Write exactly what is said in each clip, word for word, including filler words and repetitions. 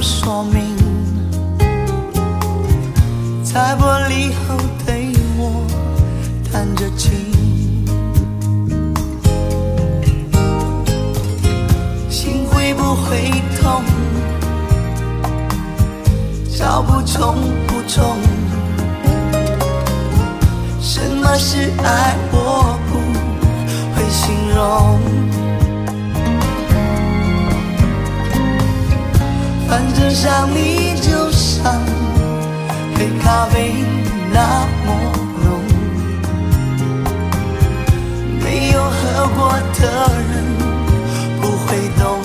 说明，在玻璃后对我弹着琴，心会不会痛？找不重不重，什么是爱我不会形容，反正想你就像黑咖啡那么浓，没有喝过的人不会懂。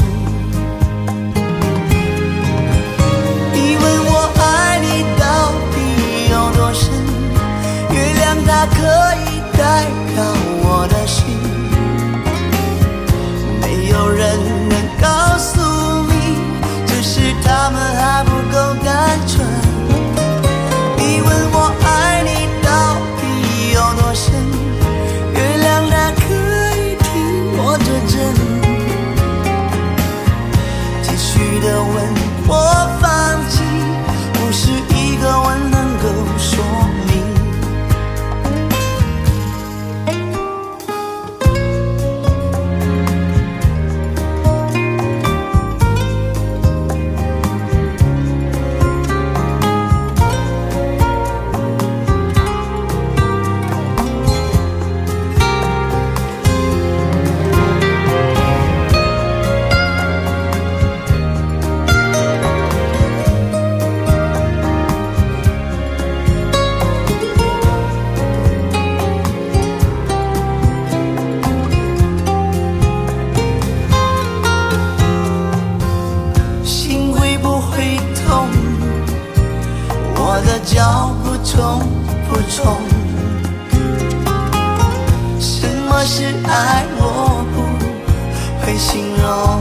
你问我爱你到底有多深，月亮它可以代表我的心，没有人能告诉你，只是他们还不够单纯。你问我爱你到底有多深，月亮它可以替我作证，继续的问我放弃，不是一个吻能够说明。我的脚步重不重？什么是爱我不会形容，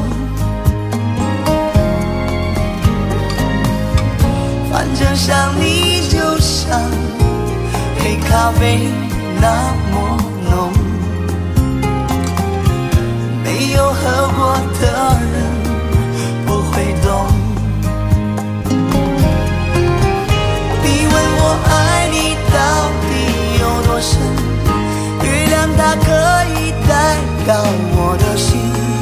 反正想你就像黑咖啡那么浓，没有喝过的人不会懂。我爱你到底有多深，月亮它可以代表我的心，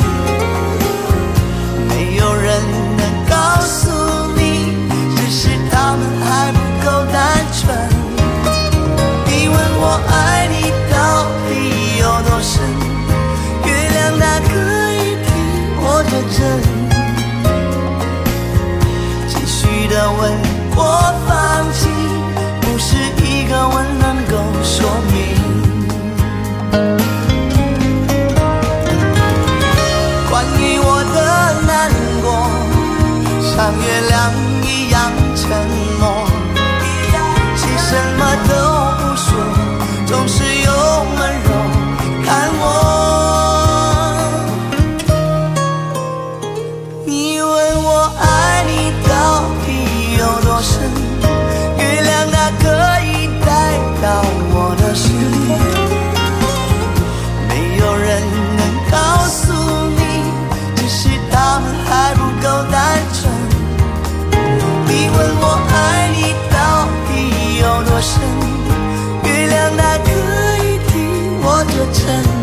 没有人能告诉你，只是他们还不够单纯。你问我爱你到底有多深，月亮它可以替我作证，继续的问我放弃，不是一个吻能够说明。关于我的难过，像月亮一样沉默，谁什么都不说，总是用温柔看我。你问我爱你到底有多深，月亮它可以代表我的心，没有人能告诉你，只是他们还不够单纯。你问我爱你到底有多深，月亮它可以替我作证。